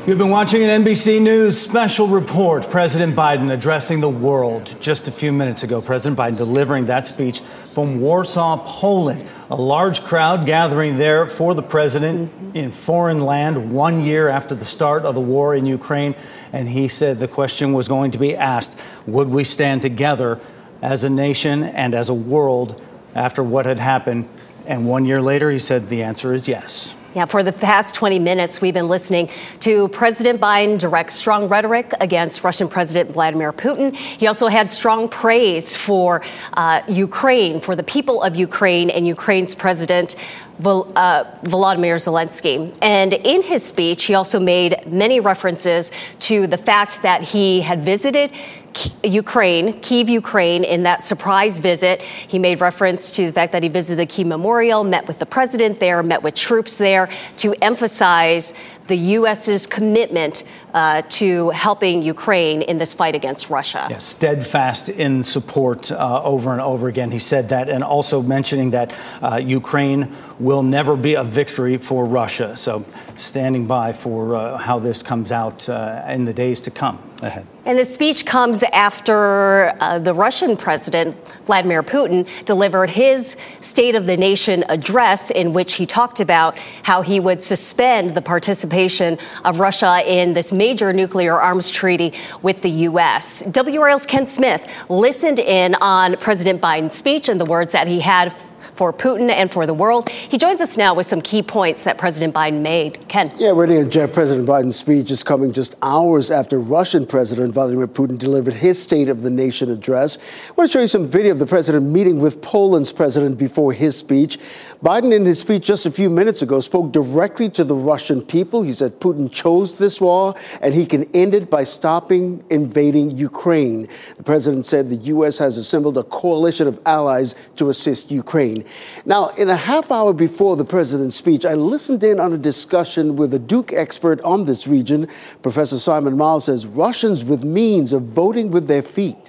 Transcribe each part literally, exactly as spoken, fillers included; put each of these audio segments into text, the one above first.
You've been watching an N B C News special report. President Biden addressing the world just a few minutes ago. President Biden delivering that speech from Warsaw, Poland. A large crowd gathering there for the president in foreign land one year after the start of the war in Ukraine. And he said the question was going to be asked, would we stand together as a nation and as a world after what had happened? And one year later, he said the answer is yes. Yeah, for the past twenty minutes, we've been listening to President Biden direct strong rhetoric against Russian President Vladimir Putin. He also had strong praise for uh, Ukraine, for the people of Ukraine and Ukraine's president, Vol- uh, Volodymyr Zelensky. And in his speech, he also made many references to the fact that he had visited Ukraine, Kyiv, Ukraine, in that surprise visit. He made reference to the fact that he visited the Kyiv Memorial, met with the president there, met with troops there to emphasize the U S's commitment uh, to helping Ukraine in this fight against Russia. Yes, steadfast in support uh, over and over again. He said that, and also mentioning that uh, Ukraine will never be a victory for Russia. So standing by for uh, how this comes out uh, in the days to come ahead. And the speech comes after uh, the Russian president, Vladimir Putin, delivered his State of the Nation address in which he talked about how he would suspend the participation of Russia in this major nuclear arms treaty with the U S. W R L's Ken Smith listened in on President Biden's speech and the words that he had for Putin and for the world. He joins us now with some key points that President Biden made. Ken. Yeah, Renee and Jeff, President Biden's speech is coming just hours after Russian President Vladimir Putin delivered his State of the Nation address. I want to show you some video of the president meeting with Poland's president before his speech. Biden, in his speech just a few minutes ago, spoke directly to the Russian people. He said Putin chose this war and he can end it by stopping invading Ukraine. The president said the U S has assembled a coalition of allies to assist Ukraine. Now, in a half hour before the president's speech, I listened in on a discussion with a Duke expert on this region. Professor Simon Miles says Russians with means of voting with their feet.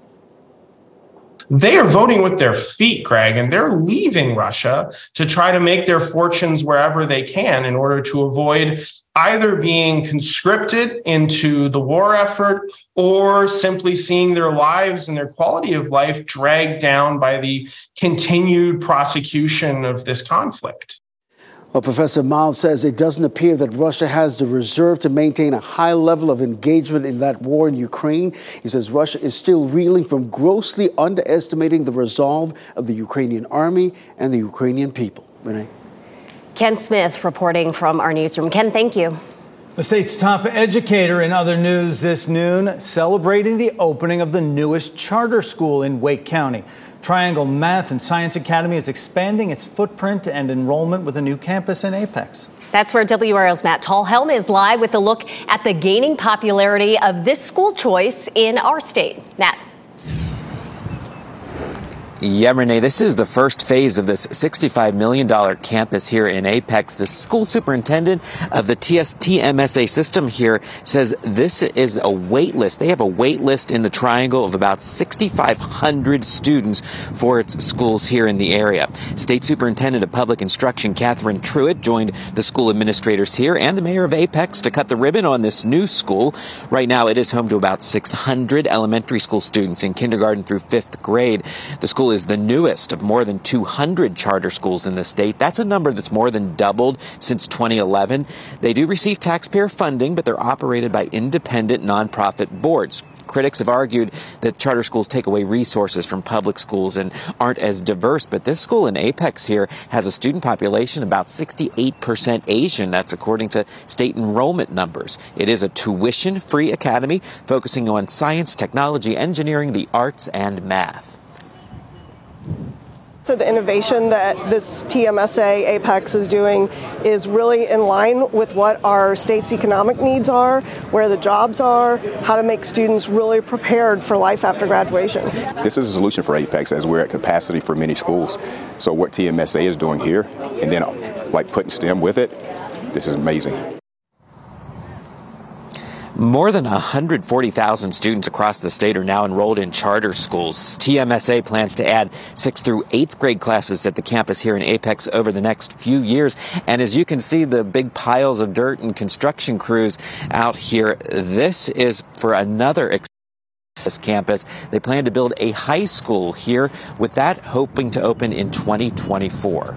They are voting with their feet, Greg, and they're leaving Russia to try to make their fortunes wherever they can in order to avoid either being conscripted into the war effort or simply seeing their lives and their quality of life dragged down by the continued prosecution of this conflict. Well, Professor Miles says it doesn't appear that Russia has the reserve to maintain a high level of engagement in that war in Ukraine. He says Russia is still reeling from grossly underestimating the resolve of the Ukrainian army and the Ukrainian people. Renee. Ken Smith reporting from our newsroom. Ken, thank you. The state's top educator in other news this noon celebrating the opening of the newest charter school in Wake County. Triangle Math and Science Academy is expanding its footprint and enrollment with a new campus in Apex. That's where W R L's Matt Tallhelm is live with a look at the gaining popularity of this school choice in our state. Matt. Yeah, Renee, this is the first phase of this sixty-five million dollars campus here in Apex. The school superintendent of the T M S A system here says this is a wait list. They have a wait list in the Triangle of about sixty-five hundred students for its schools here in the area. State Superintendent of Public Instruction Catherine Truitt joined the school administrators here and the mayor of Apex to cut the ribbon on this new school. Right now, it is home to about six hundred elementary school students in kindergarten through fifth grade. The school is the newest of more than two hundred charter schools in the state. That's a number that's more than doubled since twenty eleven. They do receive taxpayer funding, but they're operated by independent nonprofit boards. Critics have argued that charter schools take away resources from public schools and aren't as diverse, but this school in Apex here has a student population about sixty-eight percent Asian. That's according to state enrollment numbers. It is a tuition-free academy focusing on science, technology, engineering, the arts, and math. So the innovation that this T M S A Apex is doing is really in line with what our state's economic needs are, where the jobs are, how to make students really prepared for life after graduation. This is a solution for Apex as we're at capacity for many schools. So what T M S A is doing here, and then like putting STEM with it, this is amazing. More than one hundred forty thousand students across the state are now enrolled in charter schools. T M S A plans to add sixth through eighth grade classes at the campus here in Apex over the next few years. And as you can see, the big piles of dirt and construction crews out here, this is for another campus. They plan to build a high school here, with that hoping to open in twenty twenty-four.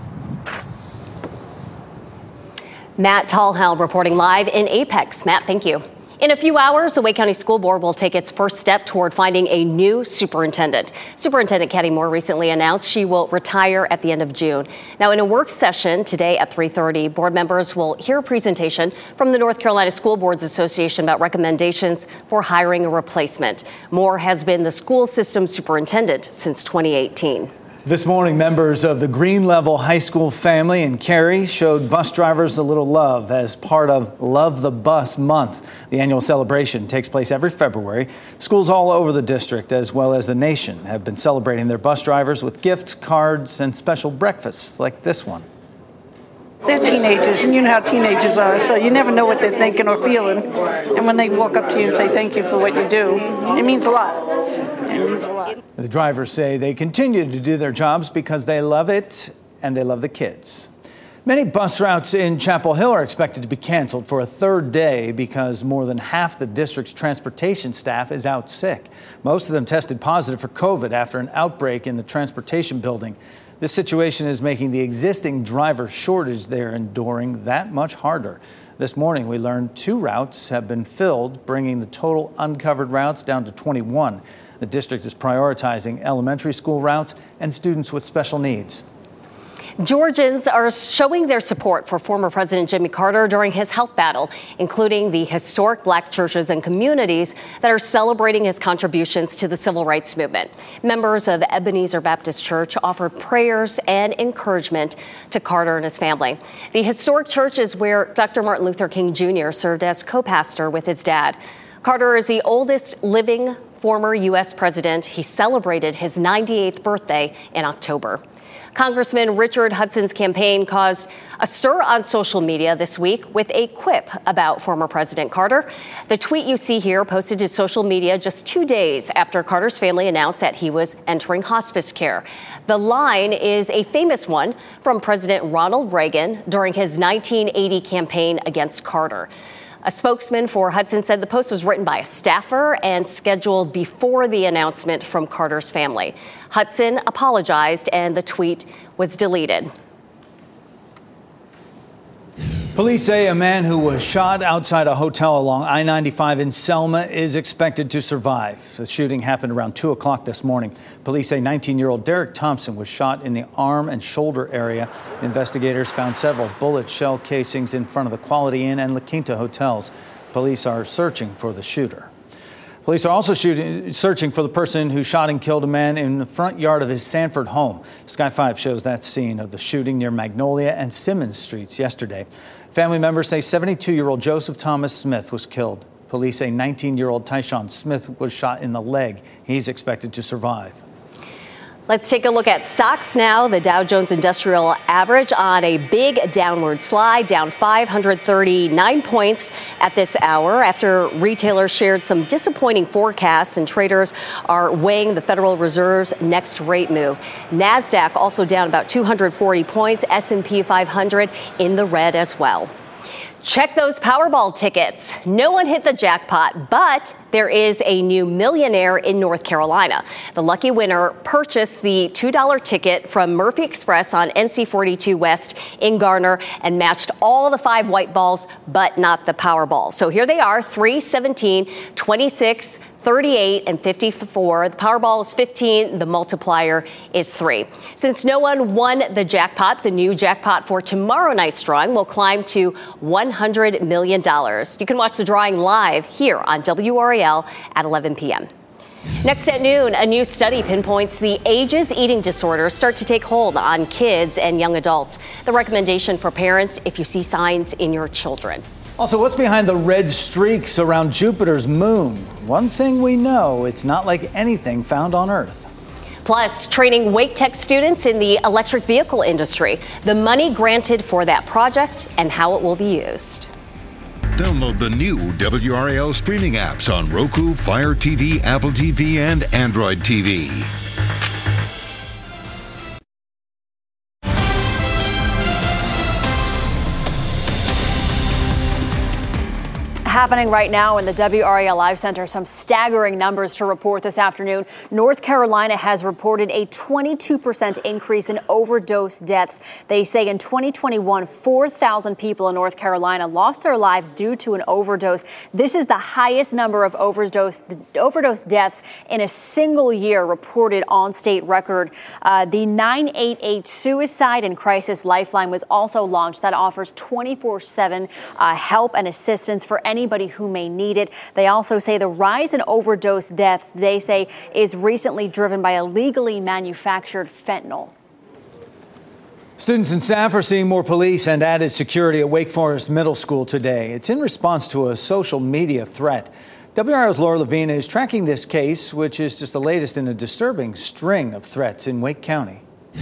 Matt Tallhelm reporting live in Apex. Matt, thank you. In a few hours, the Wake County School Board will take its first step toward finding a new superintendent. Superintendent Katie Moore recently announced she will retire at the end of June. Now, in a work session today at three thirty, board members will hear a presentation from the North Carolina School Boards Association about recommendations for hiring a replacement. Moore has been the school system superintendent since twenty eighteen. This morning, members of the Green Level High School family in Cary showed bus drivers a little love as part of Love the Bus Month. The annual celebration takes place every February. Schools all over the district, as well as the nation, have been celebrating their bus drivers with gifts, cards, and special breakfasts like this one. They're teenagers, and you know how teenagers are, so you never know what they're thinking or feeling. And when they walk up to you and say thank you for what you do, it means a lot. It means a lot. The drivers say they continue to do their jobs because they love it and they love the kids. Many bus routes in Chapel Hill are expected to be canceled for a third day because more than half the district's transportation staff is out sick. Most of them tested positive for COVID after an outbreak in the transportation building. This situation is making the existing driver shortage they're enduring that much harder. This morning, we learned two routes have been filled, bringing the total uncovered routes down to twenty-one. The district is prioritizing elementary school routes and students with special needs. Georgians are showing their support for former President Jimmy Carter during his health battle, including the historic black churches and communities that are celebrating his contributions to the civil rights movement. Members of Ebenezer Baptist Church offered prayers and encouragement to Carter and his family. The historic church is where Doctor Martin Luther King Junior served as co-pastor with his dad. Carter is the oldest living former U S president. He celebrated his ninety-eighth birthday in October. Congressman Richard Hudson's campaign caused a stir on social media this week with a quip about former President Carter. The tweet you see here posted to social media just two days after Carter's family announced that he was entering hospice care. The line is a famous one from President Ronald Reagan during his nineteen eighty campaign against Carter. A spokesman for Hudson said the post was written by a staffer and scheduled before the announcement from Carter's family. Hudson apologized and the tweet was deleted. Police say a man who was shot outside a hotel along I ninety-five in Selma is expected to survive. The shooting happened around two o'clock this morning. Police say nineteen-year-old Derek Thompson was shot in the arm and shoulder area. Investigators found several bullet shell casings in front of the Quality Inn and La Quinta hotels. Police are searching for the shooter. Police are also shooting, searching for the person who shot and killed a man in the front yard of his Sanford home. Sky five shows that scene of the shooting near Magnolia and Simmons Streets yesterday. Family members say seventy-two-year-old Joseph Thomas Smith was killed. Police say nineteen-year-old Tyshawn Smith was shot in the leg. He's expected to survive. Let's take a look at stocks now. The Dow Jones Industrial Average on a big downward slide, down five hundred thirty-nine points at this hour after retailers shared some disappointing forecasts and traders are weighing the Federal Reserve's next rate move. NASDAQ also down about two hundred forty points, S and P five hundred in the red as well. Check those Powerball tickets. No one hit the jackpot, but there is a new millionaire in North Carolina. The lucky winner purchased the two dollar ticket from Murphy Express on N C forty-two West in Garner and matched all the five white balls, but not the Powerball. So here they are, three, seventeen, twenty-six, thirty-eight, and fifty-four. The Powerball is fifteen. The multiplier is three. Since no one won the jackpot, the new jackpot for tomorrow night's drawing will climb to one hundred million dollars. You can watch the drawing live here on W R A L at eleven p.m. Next at noon, a new study pinpoints the ages eating disorders start to take hold on kids and young adults. The recommendation for parents if you see signs in your children. Also, what's behind the red streaks around Jupiter's moon? One thing we know, it's not like anything found on Earth. Plus, training Wake Tech students in the electric vehicle industry, the money granted for that project and how it will be used. Download the new W R A L streaming apps on Roku, Fire T V, Apple T V, and Android T V. Happening right now in the W R A L Live Center, some staggering numbers to report this afternoon. North Carolina has reported a twenty-two percent increase in overdose deaths. They say in twenty twenty-one, four thousand people in North Carolina lost their lives due to an overdose. This is the highest number of overdose overdose deaths in a single year reported on state record. Uh, the nine eight eight Suicide and Crisis Lifeline was also launched. That offers twenty-four seven uh, help and assistance for any Anybody who may need it. They also say the rise in overdose deaths, they say, is recently driven by illegally manufactured fentanyl. Students and staff are seeing more police and added security at Wake Forest Middle School today. It's in response to a social media threat. W R L's Laura Levine is tracking this case, which is just the latest in a disturbing string of threats in Wake County.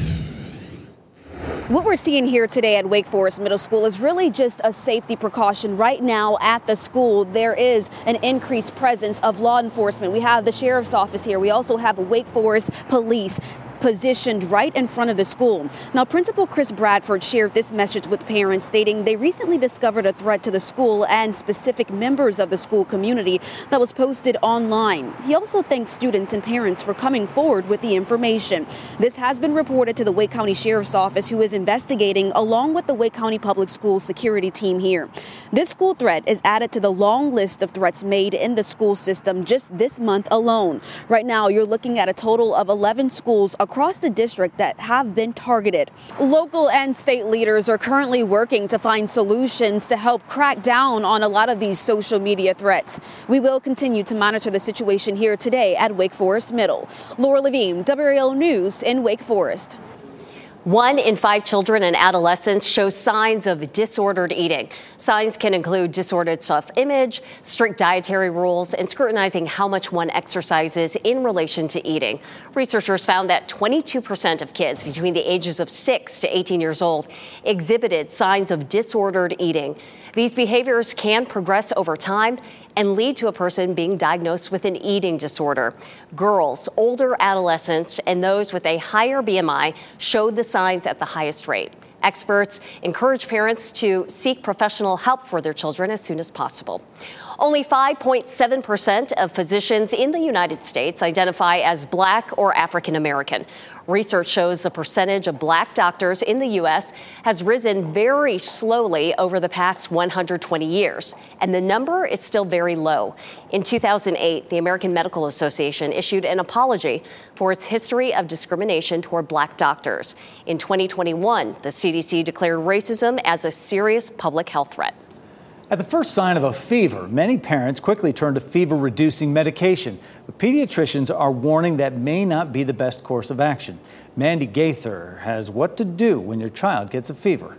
What we're seeing here today at Wake Forest Middle School is really just a safety precaution. Right now at the school, there is an increased presence of law enforcement. We have the sheriff's office here. We also have Wake Forest police positioned right in front of the school. Now, Principal Chris Bradford shared this message with parents, stating they recently discovered a threat to the school and specific members of the school community that was posted online. He also thanked students and parents for coming forward with the information. This has been reported to the Wake County Sheriff's Office, who is investigating along with the Wake County Public Schools security team here. This school threat is added to the long list of threats made in the school system just this month alone. Right now, you're looking at a total of eleven schools across across the district that have been targeted. Local and state leaders are currently working to find solutions to help crack down on a lot of these social media threats. We will continue to monitor the situation here today at Wake Forest Middle. Laura Levine, W R A L News in Wake Forest. One in five children and adolescents show signs of disordered eating. Signs can include disordered self-image, strict dietary rules, and scrutinizing how much one exercises in relation to eating. Researchers found that twenty-two percent of kids between the ages of six to eighteen years old exhibited signs of disordered eating. These behaviors can progress over time and lead to a person being diagnosed with an eating disorder. Girls, older adolescents, and those with a higher B M I showed the signs at the highest rate. Experts encourage parents to seek professional help for their children as soon as possible. Only five point seven percent of physicians in the United States identify as Black or African American. Research shows the percentage of Black doctors in the U S has risen very slowly over the past one hundred twenty years, and the number is still very low. In two thousand eight, the American Medical Association issued an apology for its history of discrimination toward Black doctors. In twenty twenty-one, the C D C declared racism as a serious public health threat. At the first sign of a fever, many parents quickly turn to fever-reducing medication. But pediatricians are warning that may not be the best course of action. Mandy Gaither has what to do when your child gets a fever.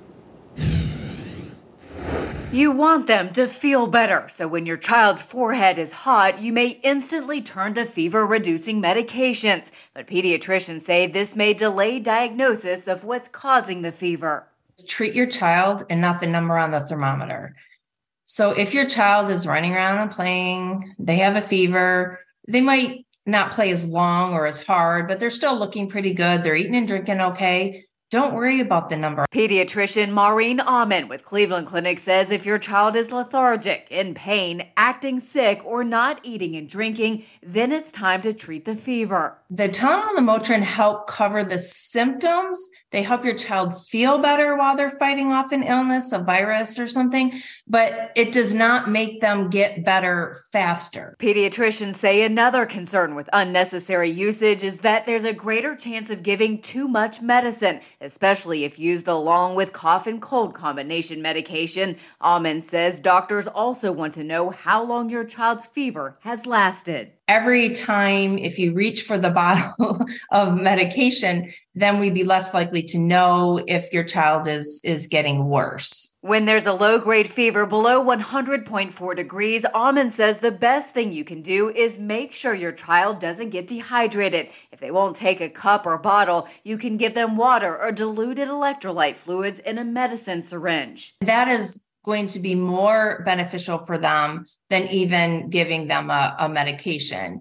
You want them to feel better, so when your child's forehead is hot, you may instantly turn to fever-reducing medications. But pediatricians say this may delay diagnosis of what's causing the fever. Treat your child and not the number on the thermometer. So if your child is running around and playing, they have a fever, they might not play as long or as hard, but they're still looking pretty good. They're eating and drinking okay. Don't worry about the number. Pediatrician Maureen Ahman with Cleveland Clinic says if your child is lethargic, in pain, acting sick, or not eating and drinking, then it's time to treat the fever. The Tylenol and the Motrin help cover the symptoms. They help your child feel better while they're fighting off an illness, a virus or something, but it does not make them get better faster. Pediatricians say another concern with unnecessary usage is that there's a greater chance of giving too much medicine, especially if used along with cough and cold combination medication. Ahman says doctors also want to know how long your child's fever has lasted. Every time, if you reach for the bottle of medication, then we'd be less likely to know if your child is, is getting worse. When there's a low-grade fever below one hundred point four degrees, Ahman says the best thing you can do is make sure your child doesn't get dehydrated. If they won't take a cup or bottle, you can give them water or diluted electrolyte fluids in a medicine syringe. That is going to be more beneficial for them than even giving them a, a medication.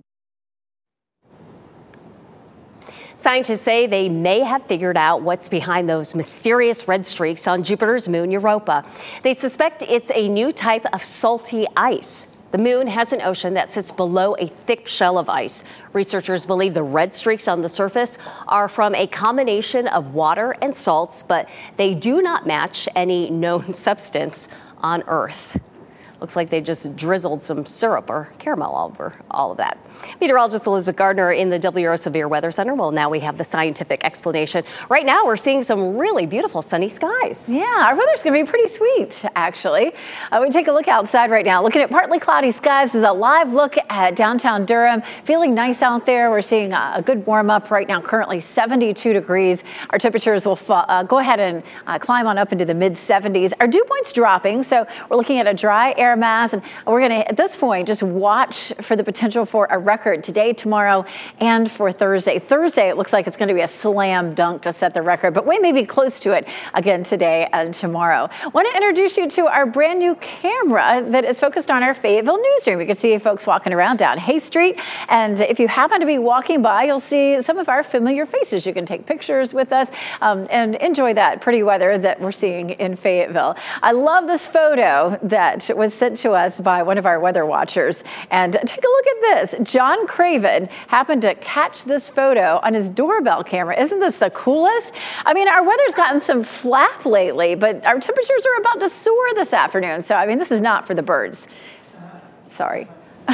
Scientists say they may have figured out what's behind those mysterious red streaks on Jupiter's moon, Europa. They suspect it's a new type of salty ice. The moon has an ocean that sits below a thick shell of ice. Researchers believe the red streaks on the surface are from a combination of water and salts, but they do not match any known substance on Earth. Looks like they just drizzled some syrup or caramel all over all of that. Meteorologist Elizabeth Gardner in the W R O Severe Weather Center. Well, now we have the scientific explanation. Right now, we're seeing some really beautiful sunny skies. Yeah, our weather's going to be pretty sweet, actually. Uh, we take a look outside right now. Looking at partly cloudy skies. This is a live look at downtown Durham. Feeling nice out there. We're seeing a, a good warm up right now, currently seventy-two degrees. Our temperatures will fall, uh, go ahead and uh, climb on up into the mid seventies. Our dew point's dropping, so we're looking at a dry air mass, and we're going to, at this point, just watch for the potential for a record today, tomorrow, and for Thursday. Thursday, it looks like it's going to be a slam dunk to set the record, but we may be close to it again today and tomorrow. I want to introduce you to our brand new camera that is focused on our Fayetteville newsroom. You can see folks walking around down Hay Street, and if you happen to be walking by, you'll see some of our familiar faces. You can take pictures with us um, and enjoy that pretty weather that we're seeing in Fayetteville. I love this photo that was sent to us by one of our weather watchers. And take a look at this. John Craven happened to catch this photo on his doorbell camera. Isn't this the coolest? I mean, our weather's gotten some flap lately, but our temperatures are about to soar this afternoon. So, I mean, this is not for the birds. Sorry.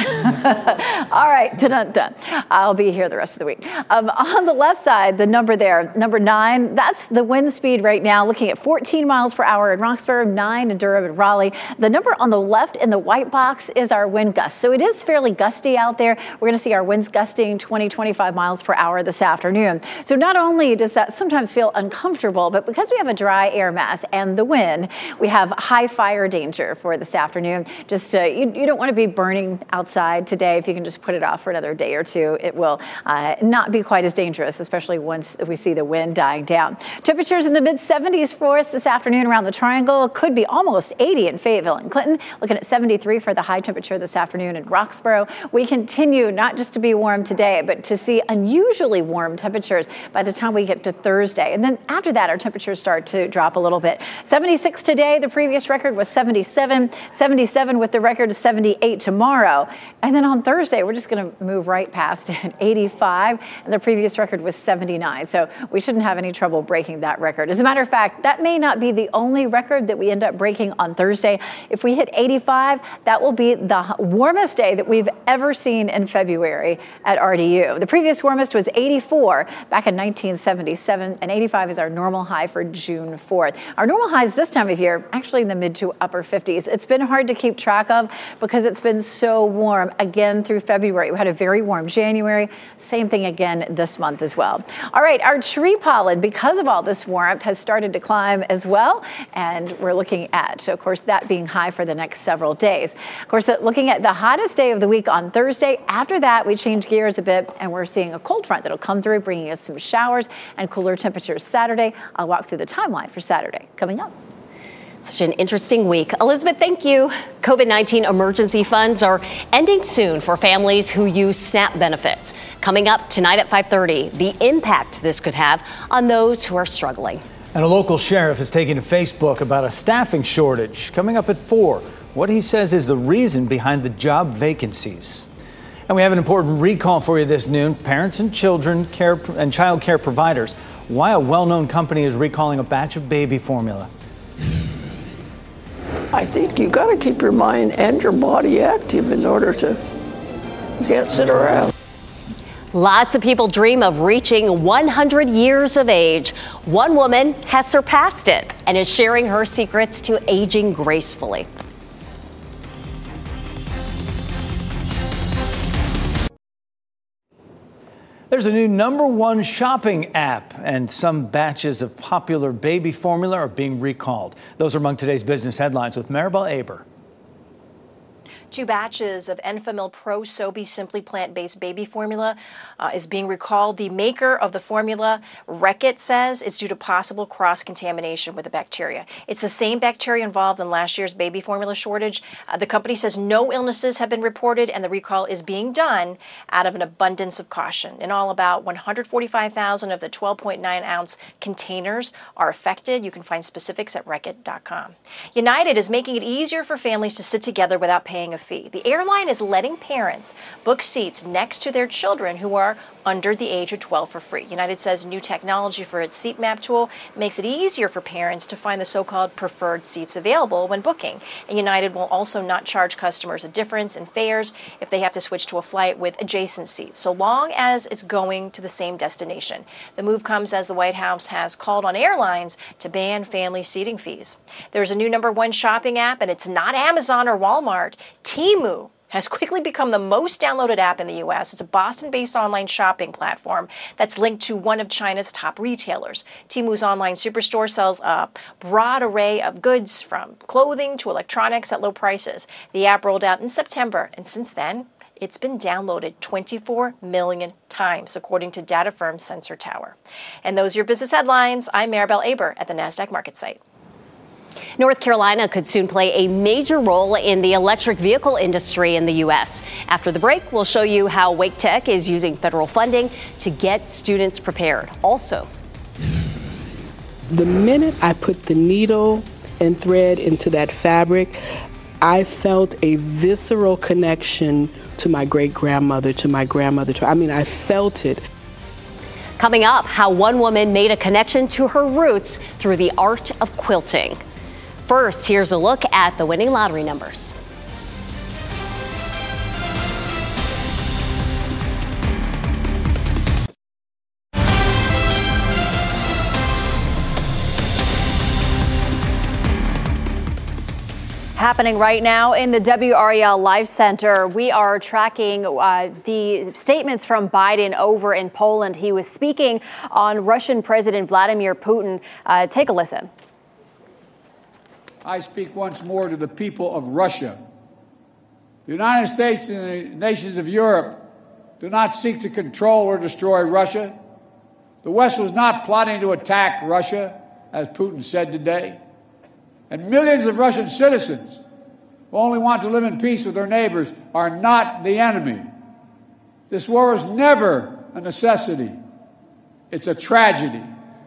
All right, dun, dun. I'll be here the rest of the week. Um, on the left side, the number there, number nine, that's the wind speed right now, looking at fourteen miles per hour in Roxborough, nine in Durham and Raleigh. The number on the left in the white box is our wind gust. So it is fairly gusty out there. We're going to see our winds gusting twenty, twenty-five miles per hour this afternoon. So not only does that sometimes feel uncomfortable, but because we have a dry air mass and the wind, we have high fire danger for this afternoon. Just uh, you, you don't want to be burning out outside today. If you can just put it off for another day or two, it will uh, not be quite as dangerous, especially once we see the wind dying down. Temperatures in the mid seventies for us this afternoon around the Triangle. Could be almost eighty in Fayetteville and Clinton. Looking at seventy-three for the high temperature this afternoon in Roxborough. We continue not just to be warm today, but to see unusually warm temperatures by the time we get to Thursday. And then after that, our temperatures start to drop a little bit. seventy-six today. The previous record was seventy-seven. seventy-seven with the record of seventy-eight tomorrow. And then on Thursday, we're just going to move right past it, eighty-five, and the previous record was seventy-nine. So we shouldn't have any trouble breaking that record. As a matter of fact, that may not be the only record that we end up breaking on Thursday. If we hit eighty-five, that will be the warmest day that we've ever seen in February at R D U. The previous warmest was eighty-four back in nineteen seventy-seven, and eighty-five is our normal high for June fourth. Our normal highs this time of year, actually in the mid to upper fifties. It's been hard to keep track of because it's been so warm again through February. We had a very warm January. Same thing again this month as well. All right, our tree pollen, because of all this warmth, has started to climb as well. And we're looking at, of course, that being high for the next several days. Of course, looking at the hottest day of the week on Thursday. After that, we change gears a bit and we're seeing a cold front that'll come through, bringing us some showers and cooler temperatures Saturday. I'll walk through the timeline for Saturday coming up. Such an interesting week. Elizabeth, thank you. COVID nineteen emergency funds are ending soon for families who use SNAP benefits. Coming up tonight at five thirty, the impact this could have on those who are struggling. And a local sheriff is taking to Facebook about a staffing shortage. Coming up at four, what he says is the reason behind the job vacancies. And we have an important recall for you this noon. Parents and children care and child care providers. Why a well-known company is recalling a batch of baby formula. I think you got to keep your mind and your body active in order to get sit around. Lots of people dream of reaching one hundred years of age. One woman has surpassed it and is sharing her secrets to aging gracefully. There's a new number one shopping app, and some batches of popular baby formula are being recalled. Those are among today's business headlines with Maribel Aber. Two batches of Enfamil Pro Sobe Simply Plant-Based Baby Formula uh, is being recalled. The maker of the formula, Reckitt, says it's due to possible cross-contamination with the bacteria. It's the same bacteria involved in last year's baby formula shortage. Uh, the company says no illnesses have been reported, and the recall is being done out of an abundance of caution. In all, about one hundred forty-five thousand of the twelve point nine ounce containers are affected. You can find specifics at Reckitt dot com. United is making it easier for families to sit together without paying a fee. The airline is letting parents book seats next to their children who are under the age of twelve for free. United says new technology for its seat map tool makes it easier for parents to find the so-called preferred seats available when booking. And United will also not charge customers a difference in fares if they have to switch to a flight with adjacent seats, so long as it's going to the same destination. The move comes as the White House has called on airlines to ban family seating fees. There's a new number one shopping app, and it's not Amazon or Walmart. Temu has quickly become the most downloaded app in the U S. It's a Boston-based online shopping platform that's linked to one of China's top retailers. Temu's online superstore sells a broad array of goods from clothing to electronics at low prices. The app rolled out in September, and since then, it's been downloaded twenty-four million times, according to data firm Sensor Tower. And those are your business headlines. I'm Maribel Aber at the NASDAQ Market Site. North Carolina could soon play a major role in the electric vehicle industry in the U S. After the break, we'll show you how Wake Tech is using federal funding to get students prepared. Also, the minute I put the needle and thread into that fabric, I felt a visceral connection to my great-grandmother, to my grandmother. To, I mean, I felt it. Coming up, how one woman made a connection to her roots through the art of quilting. First, here's a look at the winning lottery numbers. Happening right now in the W R E L Live Center, we are tracking uh, the statements from Biden over in Poland. He was speaking on Russian President Vladimir Putin. Uh, take a listen. I speak once more to the people of Russia. The United States and the nations of Europe do not seek to control or destroy Russia. The West was not plotting to attack Russia, as Putin said today. And millions of Russian citizens who only want to live in peace with their neighbors are not the enemy. This war is never a necessity. It's a tragedy.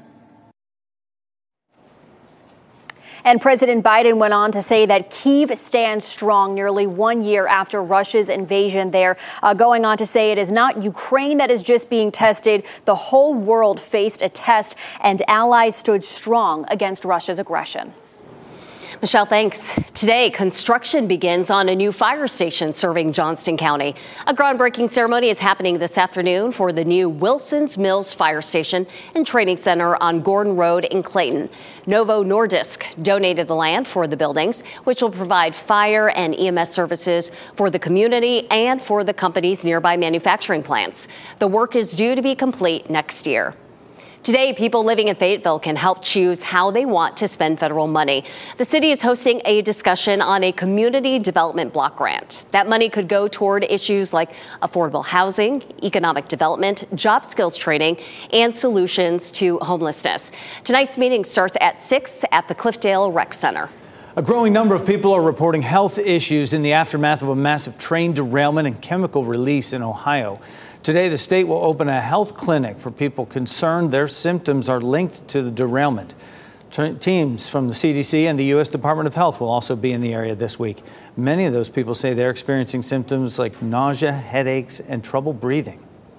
And President Biden went on to say that Kyiv stands strong nearly one year after Russia's invasion there, uh, going on to say it is not Ukraine that is just being tested. The whole world faced a test, and allies stood strong against Russia's aggression. Michelle, thanks. Today, construction begins on a new fire station serving Johnston County. A groundbreaking ceremony is happening this afternoon for the new Wilson's Mills Fire Station and Training Center on Gordon Road in Clayton. Novo Nordisk donated the land for the buildings, which will provide fire and E M S services for the community and for the company's nearby manufacturing plants. The work is due to be complete next year. Today, people living in Fayetteville can help choose how they want to spend federal money. The city is hosting a discussion on a community development block grant. That money could go toward issues like affordable housing, economic development, job skills training, and solutions to homelessness. Tonight's meeting starts at six at the Cliffdale Rec Center. A growing number of people are reporting health issues in the aftermath of a massive train derailment and chemical release in Ohio. Today, the state will open a health clinic for people concerned their symptoms are linked to the derailment. Teams from the C D C and the U S Department of Health will also be in the area this week. Many of those people say they're experiencing symptoms like nausea, headaches, and trouble breathing.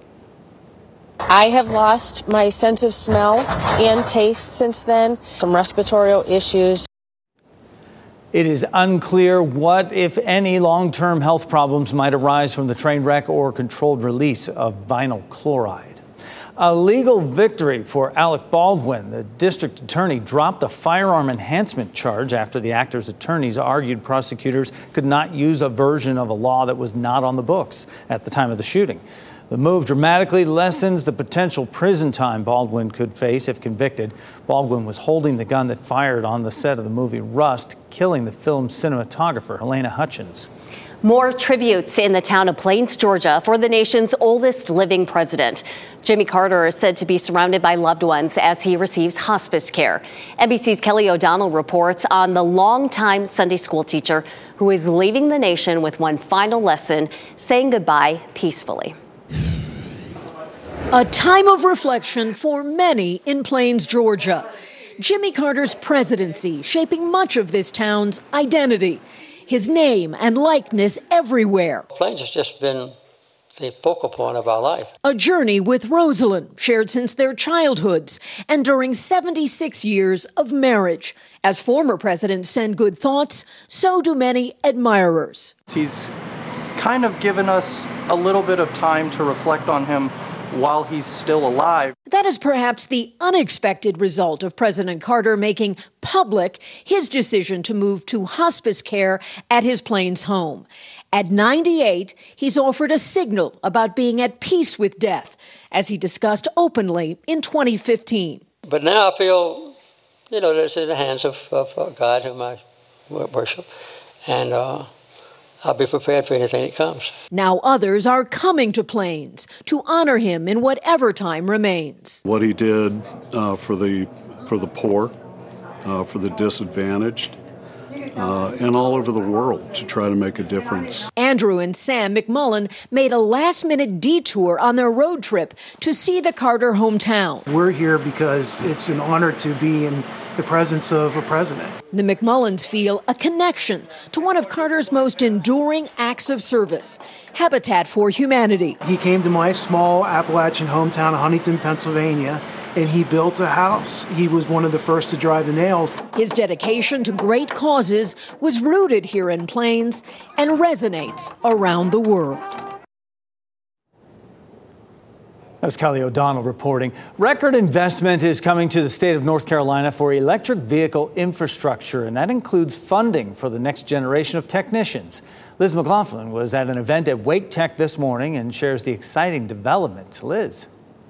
I have lost my sense of smell and taste since then, some respiratory issues. It is unclear what, if any, long-term health problems might arise from the train wreck or controlled release of vinyl chloride. A legal victory for Alec Baldwin. The district attorney dropped a firearm enhancement charge after the actor's attorneys argued prosecutors could not use a version of a law that was not on the books at the time of the shooting. The move dramatically lessens the potential prison time Baldwin could face if convicted. Baldwin was holding the gun that fired on the set of the movie Rust, killing the film's cinematographer, Helena Hutchins. More tributes in the town of Plains, Georgia, for the nation's oldest living president. Jimmy Carter is said to be surrounded by loved ones as he receives hospice care. N B C's Kelly O'Donnell reports on the longtime Sunday school teacher who is leaving the nation with one final lesson, saying goodbye peacefully. A time of reflection for many in Plains, Georgia. Jimmy Carter's presidency shaping much of this town's identity. His name and likeness everywhere. Plains has just been the focal point of our life. A journey with Rosalind, shared since their childhoods and during seventy-six years of marriage. As former presidents send good thoughts, so do many admirers. He's kind of given us a little bit of time to reflect on him while he's still alive. That is perhaps the unexpected result of President Carter making public his decision to move to hospice care at his Plains home. At ninety-eight, he's offered a signal about being at peace with death, as he discussed openly in twenty fifteen. But now I feel, you know, that it's in the hands of, of God, whom I worship, and uh, I'll be prepared for anything that comes. Now others are coming to Plains to honor him in whatever time remains. What he did uh, for the for the poor, uh, for the disadvantaged, uh, and all over the world to try to make a difference. Andrew and Sam McMullen made a last-minute detour on their road trip to see the Carter hometown. We're here because it's an honor to be in the presence of a president. The McMullens feel a connection to one of Carter's most enduring acts of service, Habitat for Humanity. He came to my small Appalachian hometown of Huntington, Pennsylvania, and he built a house. He was one of the first to drive the nails. His dedication to great causes was rooted here in Plains and resonates around the world. That's Kelly O'Donnell reporting. Record investment is coming to the state of North Carolina for electric vehicle infrastructure, and that includes funding for the next generation of technicians. Liz McLaughlin was at an event at Wake Tech this morning and shares the exciting development. Liz.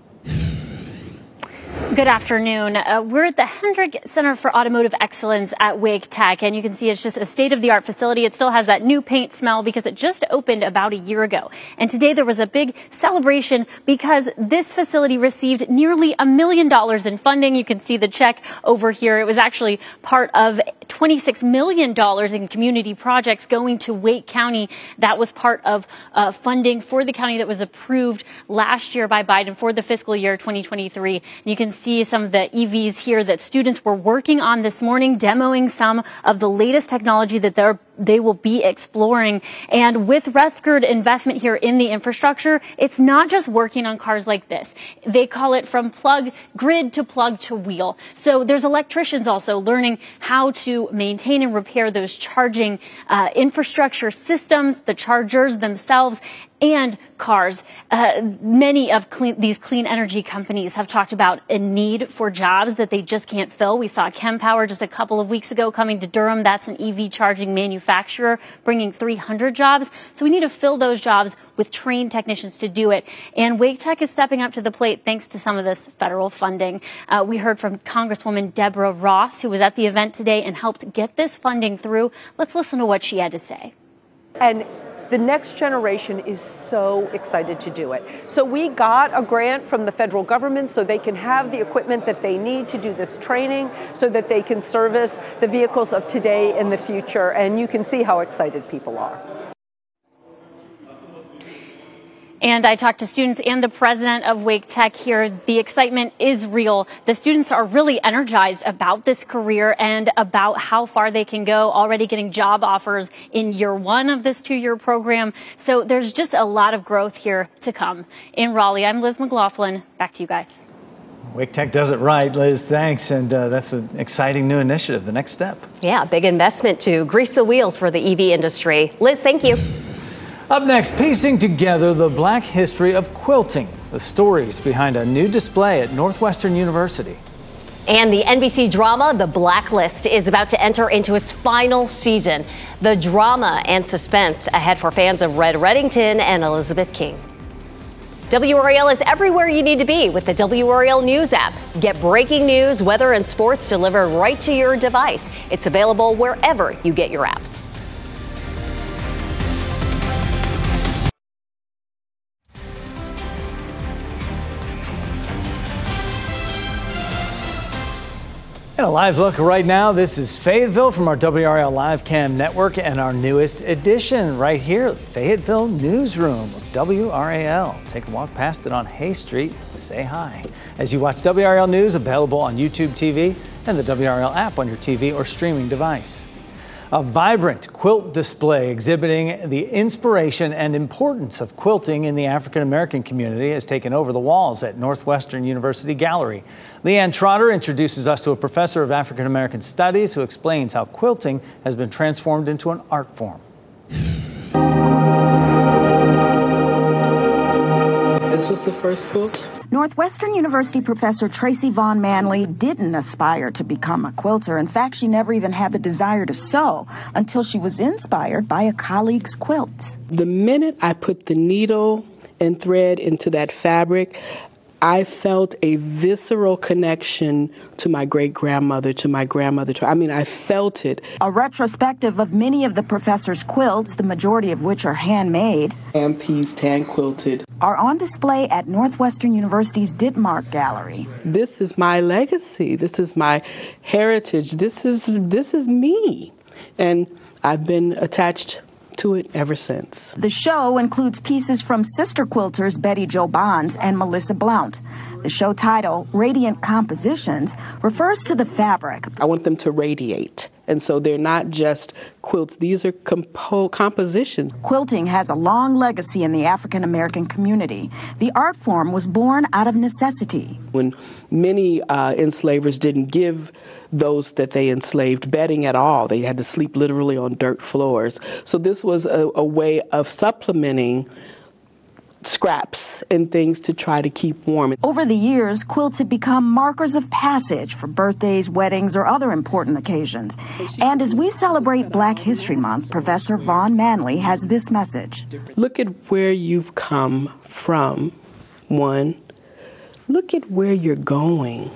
Good afternoon. Uh, we're at the Hendrick Center for Automotive Excellence at Wake Tech, and you can see it's just a state-of-the-art facility. It still has that new paint smell because it just opened about a year ago. And today there was a big celebration because this facility received nearly a million dollars in funding. You can see the check over here. It was actually part of twenty-six million dollars in community projects going to Wake County. That was part of uh, funding for the county that was approved last year by Biden for the fiscal year twenty twenty-three. And you can see some of the E Vs here that students were working on this morning, demoing some of the latest technology that they're they will be exploring. And with record investment here in the infrastructure, it's not just working on cars like this. They call it from plug grid to plug to wheel. So there's electricians also learning how to maintain and repair those charging uh, infrastructure systems, the chargers themselves, and cars. Uh, many of clean, these clean energy companies have talked about a need for jobs that they just can't fill. We saw Kempower just a couple of weeks ago coming to Durham. That's an E V charging manufacturer bringing three hundred jobs. So we need to fill those jobs with trained technicians to do it. And Wake Tech is stepping up to the plate thanks to some of this federal funding. Uh, we heard from Congresswoman Deborah Ross, who was at the event today and helped get this funding through. Let's listen to what she had to say. And the next generation is so excited to do it. So we got a grant from the federal government so they can have the equipment that they need to do this training so that they can service the vehicles of today and the future. And you can see how excited people are. And I talked to students and the president of Wake Tech here. The excitement is real. The students are really energized about this career and about how far they can go, already getting job offers in year one of this two-year program. So there's just a lot of growth here to come. In Raleigh, I'm Liz McLaughlin. Back to you guys. Wake Tech does it right, Liz. Thanks. And uh, that's an exciting new initiative, the next step. Yeah, big investment to grease the wheels for the E V industry. Liz, thank you. Up next, piecing together the black history of quilting, the stories behind a new display at Northwestern University. And the N B C drama, The Blacklist, is about to enter into its final season. The drama and suspense ahead for fans of Red Reddington and Elizabeth King. W R A L is everywhere you need to be with the W R A L News app. Get breaking news, weather, and sports delivered right to your device. It's available wherever you get your apps. And a live look right now. This is Fayetteville from our W R L Live Cam network and our newest edition right here, Fayetteville Newsroom of W R A L. Take a walk past it on Hay Street. Say hi. As you watch W R L News, available on YouTube T V and the W R L app on your T V or streaming device. A vibrant quilt display exhibiting the inspiration and importance of quilting in the African American community has taken over the walls at Northwestern University Gallery. Leanne Trotter introduces us to a professor of African American Studies who explains how quilting has been transformed into an art form. This was the first quilt? Northwestern University professor Tracy Vaughn Manley didn't aspire to become a quilter. In fact, she never even had the desire to sew until she was inspired by a colleague's quilt. The minute I put the needle and thread into that fabric, I felt a visceral connection to my great-grandmother, to my grandmother. To, I mean, I felt it. A retrospective of many of the professor's quilts, the majority of which are handmade, hand-pieced, hand-quilted, are on display at Northwestern University's Ditmar Gallery. This is my legacy. This is my heritage. This is this is me. And I've been attached to it ever since. The show includes pieces from sister quilters Betty Jo Bonds and Melissa Blount. The show title, Radiant Compositions, refers to the fabric. I want them to radiate. And so they're not just quilts, these are compo- compositions. Quilting has a long legacy in the African American community. The art form was born out of necessity. When many uh, enslavers didn't give those that they enslaved bedding at all, they had to sleep literally on dirt floors. So this was a, a way of supplementing scraps and things to try to keep warm. Over the years, quilts have become markers of passage for birthdays, weddings, or other important occasions. And as we celebrate Black History Month, Professor Vaughn Manley has this message. Look at where you've come from, one. Look at where you're going.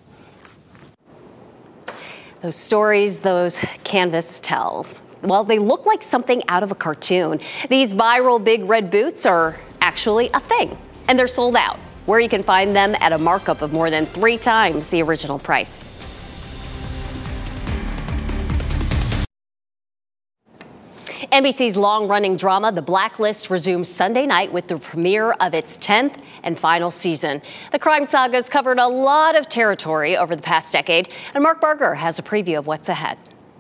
Those stories, those canvas tell. Well, they look like something out of a cartoon. These viral big red boots are actually a thing, and they're sold out, where you can find them at a markup of more than three times the original price. N B C's long-running drama, The Blacklist, resumes Sunday night with the premiere of its tenth and final season. The crime saga has covered a lot of territory over the past decade, and Mark Barger has a preview of what's ahead.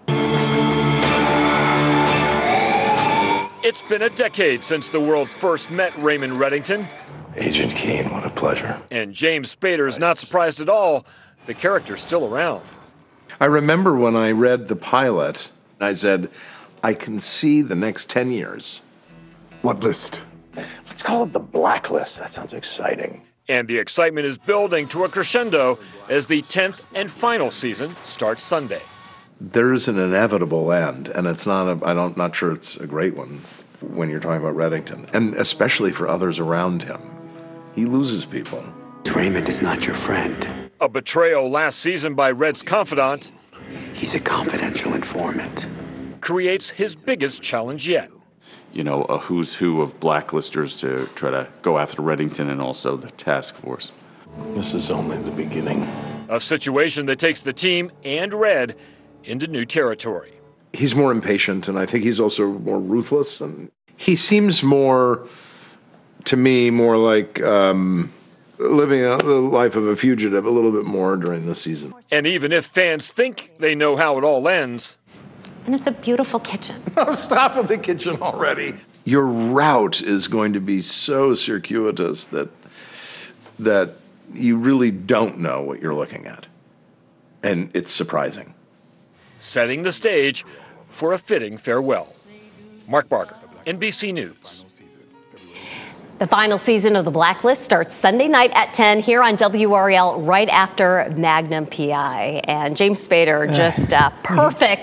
It's been a decade since the world first met Raymond Reddington. Agent Keene, what a pleasure. And James Spader is not surprised at all. The character's still around. I remember when I read the pilot, I said, I can see the next ten years. What list? Let's call it The Blacklist. That sounds exciting. And the excitement is building to a crescendo as the tenth and final season starts Sunday. There's an inevitable end, and it's not a, I don't, not sure it's a great one when you're talking about Reddington, and especially for others around him. He loses people. Raymond is not your friend. A betrayal last season by Red's confidant. He's a confidential informant. Creates his biggest challenge yet. You know, a who's who of blacklisters to try to go after Reddington and also the task force. This is only the beginning. A situation that takes the team and Red into new territory. He's more impatient, and I think he's also more ruthless. And he seems more, to me, more like um, living a, the life of a fugitive a little bit more during the season. And even if fans think they know how it all ends. And it's a beautiful kitchen. Oh, stop with the kitchen already. Your route is going to be so circuitous that that you really don't know what you're looking at. And it's surprising. Setting the stage for a fitting farewell. Mark Barger, N B C News. The final season of The Blacklist starts Sunday night at ten here on W R L right after Magnum P I. And James Spader, just uh, perfect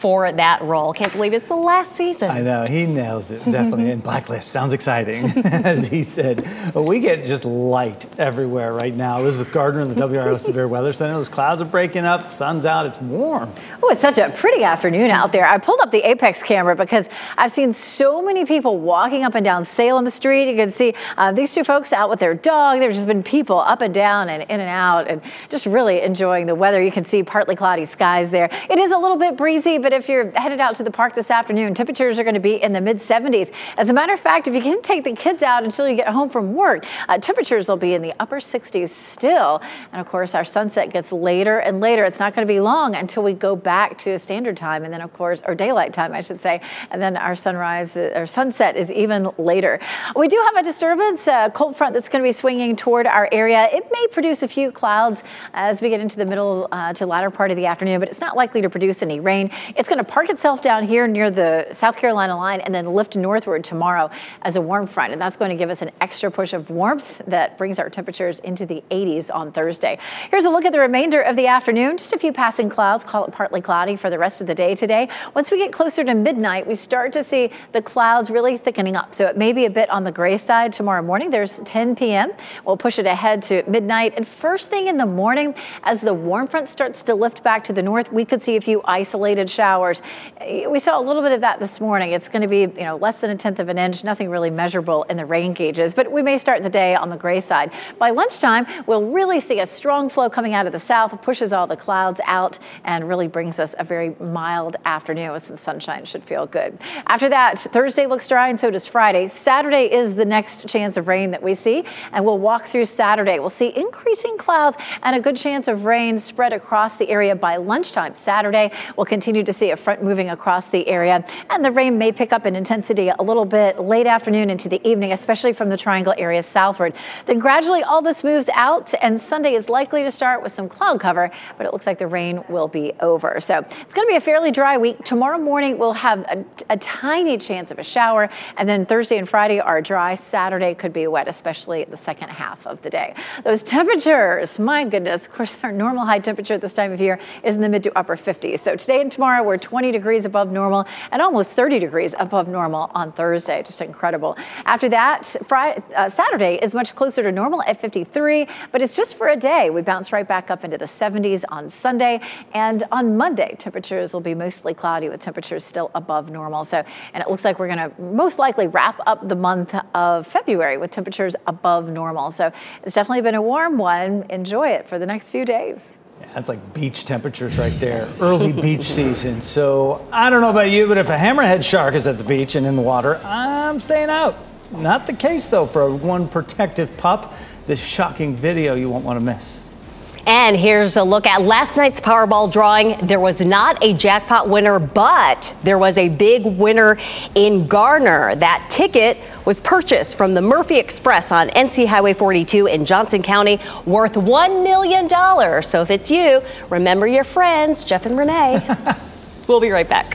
for that role. Can't believe it's the last season. I know, he nails it, definitely. And Blacklist sounds exciting, as he said. Well, we get just light everywhere right now. Elizabeth Gardner in the W R O Severe Weather Center. Those clouds are breaking up, the sun's out, it's warm. Oh, it's such a pretty afternoon out there. I pulled up the Apex camera because I've seen so many people walking up and down Salem Street. You can see uh, these two folks out with their dog. There's just been people up and down and in and out and just really enjoying the weather. You can see partly cloudy skies there. It is a little bit breezy, but if you're headed out to the park this afternoon, temperatures are going to be in the mid seventies. As a matter of fact, if you can take the kids out until you get home from work, uh, temperatures will be in the upper sixties still. And of course, our sunset gets later and later. It's not going to be long until we go back to standard time. And then, of course, or daylight time, I should say. And then our sunrise or sunset is even later. We do have a disturbance, a cold front that's going to be swinging toward our area. It may produce a few clouds as we get into the middle uh, to latter part of the afternoon, but it's not likely to produce any rain. It's going to park itself down here near the South Carolina line and then lift northward tomorrow as a warm front. And that's going to give us an extra push of warmth that brings our temperatures into the eighties on Thursday. Here's a look at the remainder of the afternoon. Just a few passing clouds, call it partly cloudy for the rest of the day today. Once we get closer to midnight, we start to see the clouds really thickening up. So it may be a bit on the gray side tomorrow morning. There's ten p.m. We'll push it ahead to midnight. And first thing in the morning, as the warm front starts to lift back to the north, we could see a few isolated showers. We saw a little bit of that this morning. It's going to be, you know, less than a tenth of an inch, nothing really measurable in the rain gauges, but we may start the day on the gray side. By lunchtime, we'll really see a strong flow coming out of the south, pushes all the clouds out and really brings us a very mild afternoon with some sunshine. Should feel good. After that, Thursday looks dry and so does Friday. Saturday is the next chance of rain that we see, and we'll walk through Saturday. We'll see increasing clouds and a good chance of rain spread across the area by lunchtime. Saturday, we'll continue to see a front moving across the area, and the rain may pick up in intensity a little bit late afternoon into the evening, especially from the Triangle area southward. Then gradually all this moves out, and Sunday is likely to start with some cloud cover, but it looks like the rain will be over. So it's going to be a fairly dry week. Tomorrow morning, we'll have a, a tiny chance of a shower, and then Thursday and Friday are dry. Saturday could be wet, especially the second half of the day. Those temperatures, my goodness, of course, our normal high temperature at this time of year is in the mid to upper fifties. So today and tomorrow, we're twenty degrees above normal and almost thirty degrees above normal on Thursday. Just incredible. After that, Friday, uh, Saturday is much closer to normal at fifty-three, but it's just for a day. We bounce right back up into the seventies on Sunday, and on Monday, temperatures will be mostly cloudy with temperatures still above normal. So, and it looks like we're going to most likely wrap up the month of February with temperatures above normal. So it's definitely been a warm one. Enjoy it for the next few days. Yeah, that's like beach temperatures right there, early beach season. So I don't know about you, but if a hammerhead shark is at the beach and in the water, I'm staying out. Not the case, though, for one protective pup. This shocking video you won't want to miss. And here's a look at last night's Powerball drawing. There was not a jackpot winner, but there was a big winner in Garner. That ticket was purchased from the Murphy Express on N C Highway forty-two in Johnson County, worth one million dollars. So if it's you, remember your friends, Jeff and Renee. We'll be right back.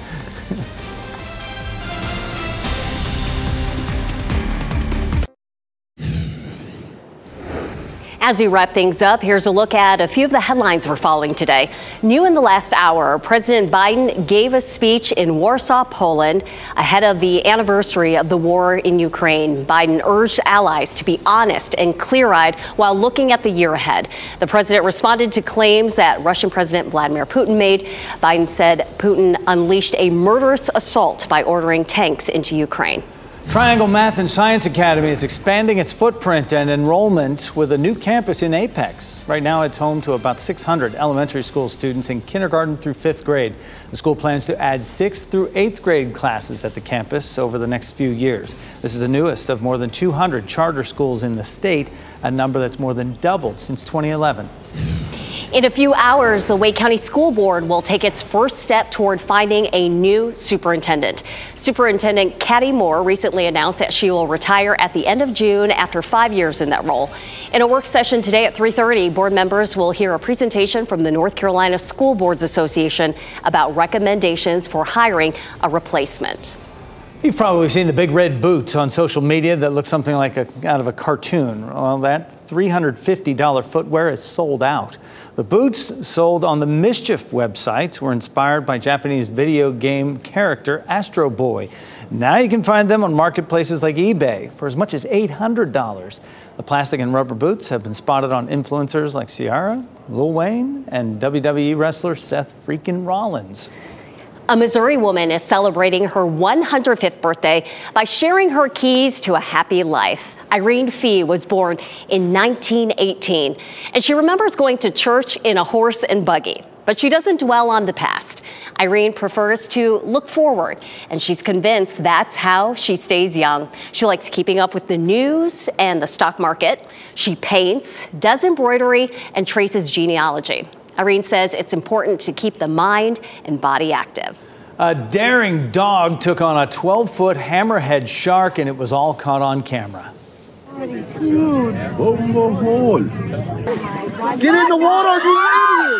As we wrap things up, here's a look at a few of the headlines we're following today. New in the last hour, President Biden gave a speech in Warsaw, Poland, ahead of the anniversary of the war in Ukraine. Biden urged allies to be honest and clear-eyed while looking at the year ahead. The president responded to claims that Russian President Vladimir Putin made. Biden said Putin unleashed a murderous assault by ordering tanks into Ukraine. Triangle Math and Science Academy is expanding its footprint and enrollment with a new campus in Apex. Right now, it's home to about six hundred elementary school students in kindergarten through fifth grade. The school plans to add sixth through eighth grade classes at the campus over the next few years. This is the newest of more than two hundred charter schools in the state, a number that's more than doubled since twenty eleven. In a few hours, the Wake County School Board will take its first step toward finding a new superintendent. Superintendent Katty Moore recently announced that she will retire at the end of June after five years in that role. In a work session today at three thirty, board members will hear a presentation from the North Carolina School Boards Association about recommendations for hiring a replacement. You've probably seen the big red boots on social media that look something like a, out of a cartoon. Well, that three hundred fifty dollars footwear is sold out. The boots sold on the Mischief website were inspired by Japanese video game character Astro Boy. Now you can find them on marketplaces like eBay for as much as eight hundred dollars. The plastic and rubber boots have been spotted on influencers like Ciara, Lil Wayne, and W W E wrestler Seth freaking Rollins. A Missouri woman is celebrating her one hundred fifth birthday by sharing her keys to a happy life. Irene Fee was born in nineteen eighteen, and she remembers going to church in a horse and buggy. But she doesn't dwell on the past. Irene prefers to look forward, and she's convinced that's how she stays young. She likes keeping up with the news and the stock market. She paints, does embroidery, and traces genealogy. Irene says it's important to keep the mind and body active. A daring dog took on a twelve-foot hammerhead shark, and it was all caught on camera. Get in the water, you idiot!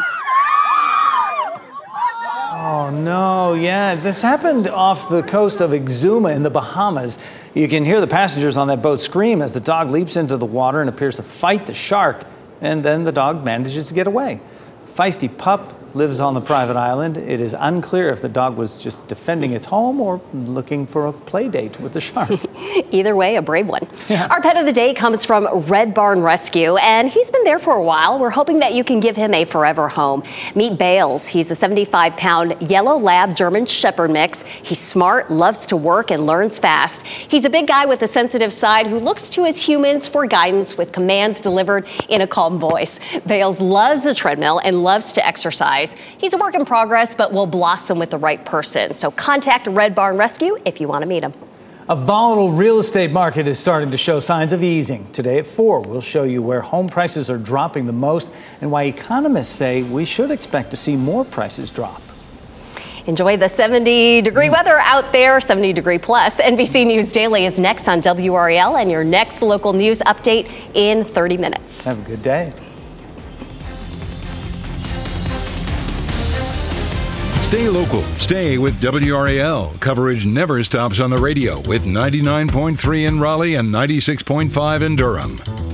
Oh, no, yeah. This happened off the coast of Exuma in the Bahamas. You can hear the passengers on that boat scream as the dog leaps into the water and appears to fight the shark, and then the dog manages to get away. Feisty pup lives on the private island. It is unclear if the dog was just defending its home or looking for a play date with the shark. Either way, a brave one. Yeah. Our pet of the day comes from Red Barn Rescue, and he's been there for a while. We're hoping that you can give him a forever home. Meet Bales. He's a seventy-five pound yellow lab German Shepherd mix. He's smart, loves to work, and learns fast. He's a big guy with a sensitive side who looks to his humans for guidance with commands delivered in a calm voice. Bales loves the treadmill and loves to exercise. He's a work in progress, but will blossom with the right person. So contact Red Barn Rescue if you want to meet him. A volatile real estate market is starting to show signs of easing. Today at four, we'll show you where home prices are dropping the most and why economists say we should expect to see more prices drop. Enjoy the seventy degree weather out there, seventy degree plus. N B C News Daily is next on W R A L, and your next local news update in thirty minutes. Have a good day. Stay local. Stay with W R A L. Coverage never stops on the radio with ninety-nine point three in Raleigh and ninety-six point five in Durham.